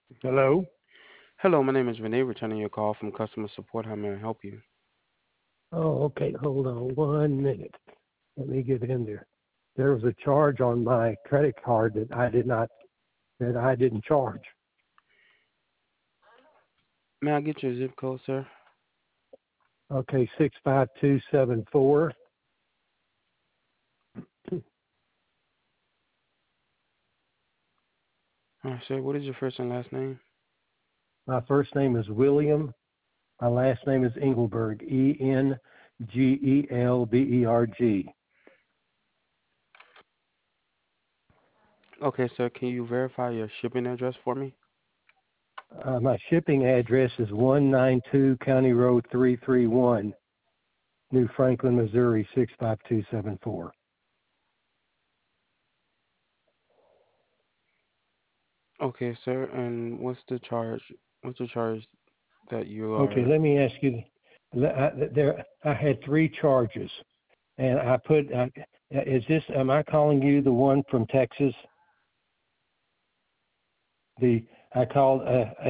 Hello? Hello, my name is Renee, returning your call from customer support. How may I help you? Oh, okay. Hold on 1 minute. Let me get in there. There was a charge on my credit card that I didn't charge. May I get your zip code, sir? Okay, 65274. All right, sir. What is your first and last name? My first name is William. My last name is Engelberg. Engelberg. Okay, sir. Can you verify your shipping address for me? My shipping address is 192 County Road 331, New Franklin, Missouri 65274. Okay, sir. And what's the charge? What's the charge that you Okay, are? let me ask you. I had three charges, and is this? Am I calling you the one from Texas? I called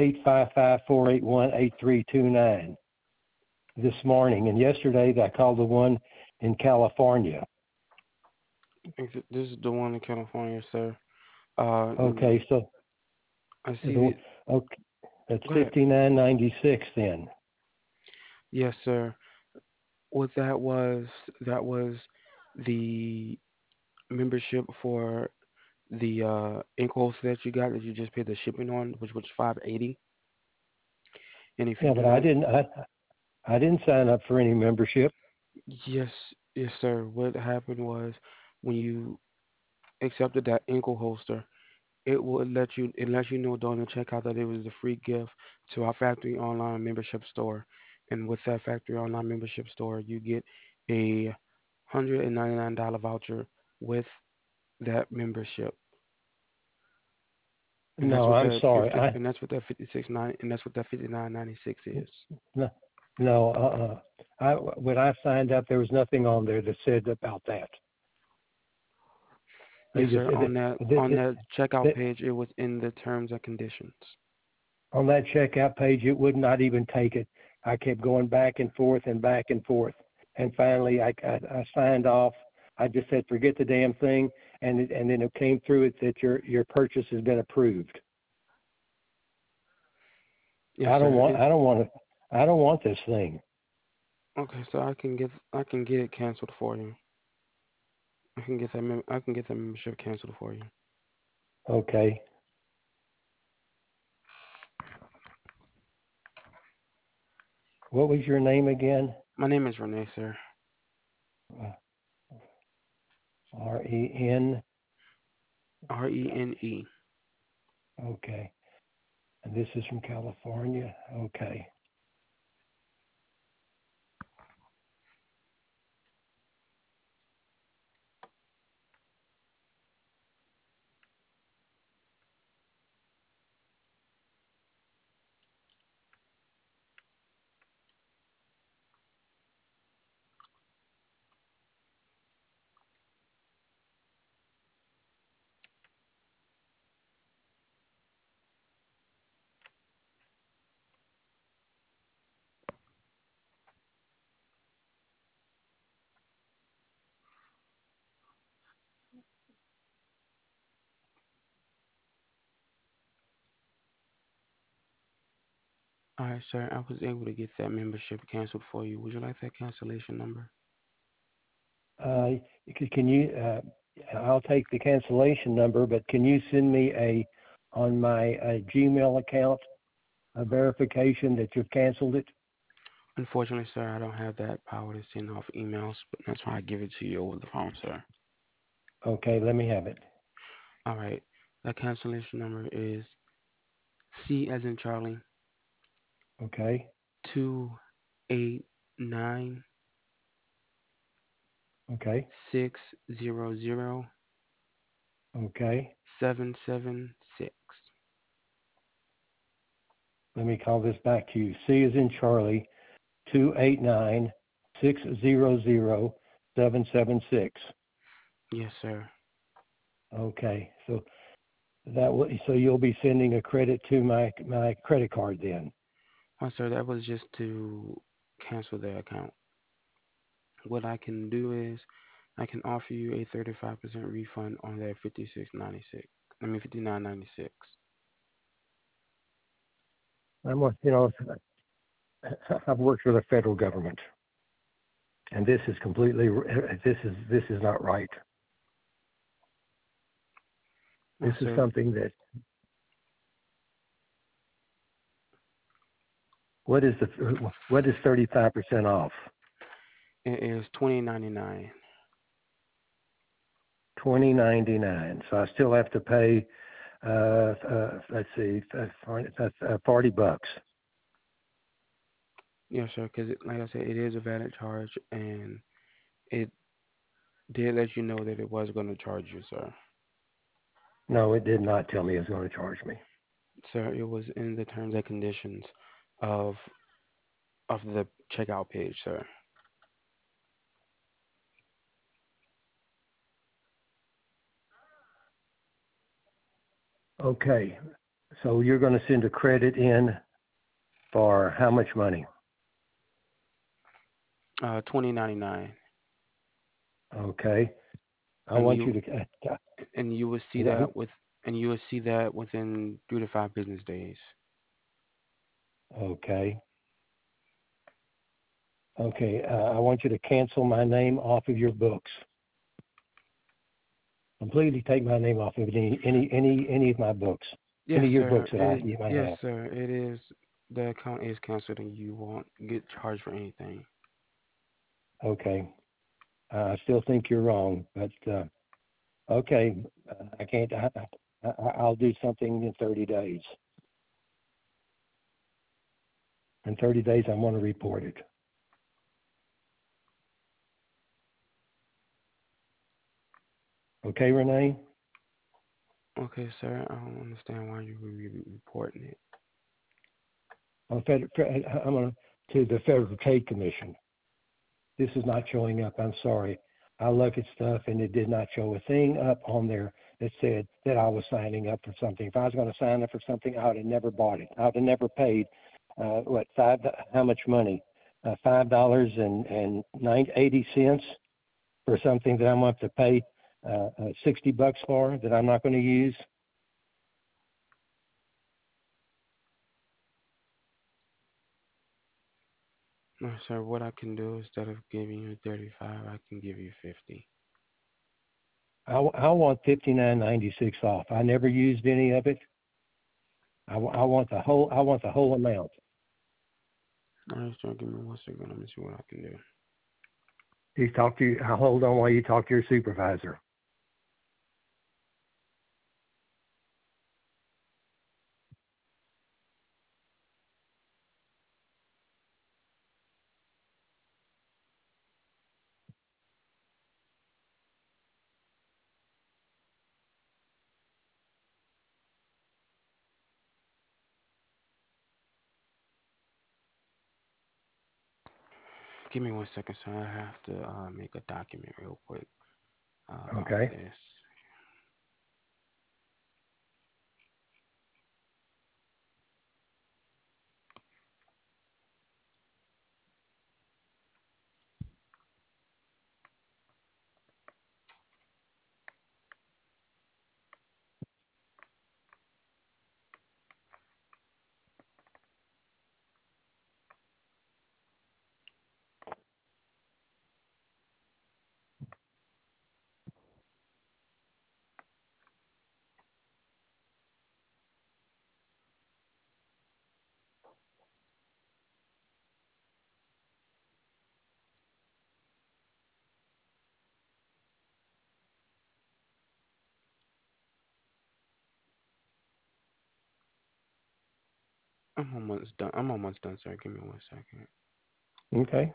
855-481-8329 this morning, and yesterday I called the one in California. This is the one in California, sir. Okay, so I see the that. okay, that's Go ahead. 5996 then. Yes, sir. What that was the membership for the ankle that you got that you just paid the shipping on, which was 580. And if you Yeah, do but not, I didn't sign up for any membership. yes, yes, sir. What happened was when you accepted that ankle holster, it lets you know during the checkout that it was a free gift to our factory online membership store. And with that factory online membership store, you get a $199 voucher with that membership. And that's No, what I'm that sorry. 50 and that's what that 56.9 and that's what that 59.96 is. No, no, when I signed up, there was nothing on there that said about that. They Yes, just sir. On that checkout that page, it was in the terms and conditions. on that checkout page, it would not even take it. I kept going back and forth and back and forth, and finally, I signed off. I just said, forget the damn thing, and then it came through it that your purchase has been approved. Yes, sir. I don't want this thing. Okay, so I can get it canceled for you. I can get that membership canceled for you. Okay. What was your name again? My name is Renee, sir. Uh, REN. Rene. Okay. And this is from California. Okay. All right, sir. I was able to get that membership canceled for you. Would you like that cancellation number? Uh, can you? I'll take the cancellation number, but can you send me on my Gmail account a verification that you've canceled it? Unfortunately, sir, I don't have that power to send off emails, but that's why I give it to you over the phone, sir. Okay, let me have it. All right. That cancellation number is C as in Charlie Okay. 289 Okay. 600 Okay. 776. Let me call this back to you. C is in Charlie, 289-600-776. Yes, sir. Okay. So So you'll be sending a credit to my credit card then. Oh, sir, that was just to cancel the account. What I can do is I can offer you a 35% refund on that 56.96. I mean 59.96. You know, I've worked for the federal government, and this is not right. Oh, This is sir, something that what is 35% off? it is 20.99. $20.99. So I still have to pay. Let's see, that's $40. Yes, sir, because like I said, it is a valid charge, and it did let you know that it was going to charge you, sir. No, it did not tell me it was going to charge me. Sir, it was in the terms and conditions of of the checkout page, sir. Okay, so you're going to send a credit in for how much money? 20.99, Okay, I and want you you to. and you will see that with and you will see that within 3 to 5 business days. Okay, okay. I want you to cancel my name off of your books. Completely take my name off of any of my books, Yes, any of your sir. books that you might Yes, have. sir. It is the account is canceled, and you won't get charged for anything. Okay, I still think you're wrong, but okay, I can't. I'll do something in 30 days. In 30 days, I want to report it. Okay, Renee? Okay, sir. I don't understand why you would be reporting it. I'm going to the Federal Trade Commission. This is not showing up. I'm sorry. I look at stuff, and it did not show a thing up on there that said that I was signing up for something. If I was going to sign up for something, I would have never bought it. I would have never paid, how much money? $5.80 for something that I'm going to have to pay $60 for that I'm not going to use. No, sir. What I can do instead of giving you 35, I can give you 50. I want $59.96 off. I never used any of it. I want the whole. I want the whole amount. All right, sir. Give me 1 second. Let me see what I can do. You talk to. I hold on while you talk to your supervisor. Give me 1 second, sir. I have to make a document real quick about Okay. this. I'm almost done. I'm almost done, sir. Give me 1 second. Okay.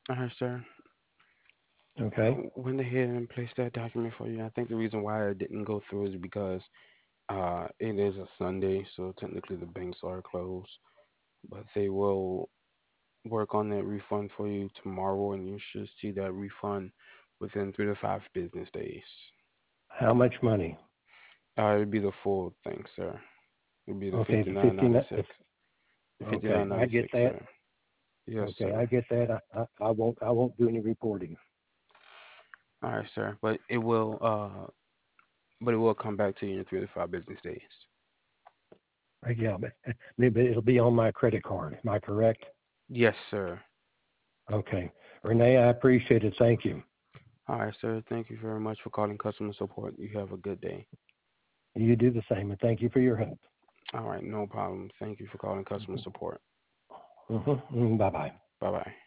All right, sir. Okay. Went ahead and placed that document for you. I think the reason why it didn't go through is because it is a Sunday, so technically the banks are closed. But they will work on that refund for you tomorrow, and you should see that refund within 3 to 5 business days. How much money? It'd be the full thing, sir. It'd be the Okay, fifty the nine 59. ninety six. The fifty Okay, nine I ninety get six, that. sir. Yes, Okay, I sir. get that. I won't do any reporting. All right, sir. But it will come back to you in 3 to 5 business days. Yeah, but it'll be on my credit card. Am I correct? Yes, sir. Okay. Renee, I appreciate it. Thank you. All right, sir. Thank you very much for calling customer support. You have a good day. You do the same, and thank you for your help. All right, no problem. Thank you for calling customer support. Bye bye. Bye bye.